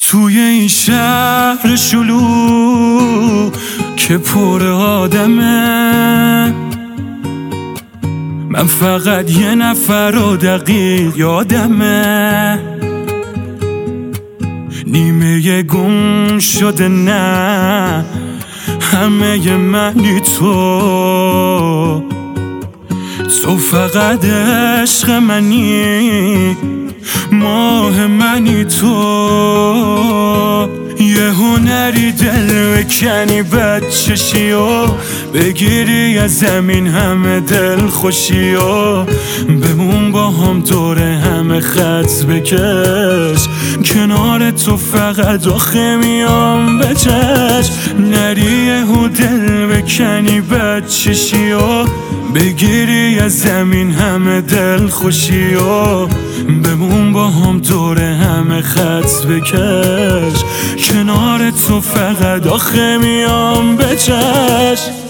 توی این شهر شلوغ که پر آدمه، من فقط یه نفر رو دقیق یادمه. نیمه گم شده نه همه منی تو فقط عشق منی، ماه منی تو. یه هنری دل بکنی بچشی و بگیری از زمین همه دل خوشی و بمون با هم دور همه خط بکش، کنار تو فقط آخه میام بچش. نری یه دل بکنی بچشی و بگیری از زمین همه دل خوشی و بمون با هم دور همه خط بکش، کنار تو فقط آخه میام بچش.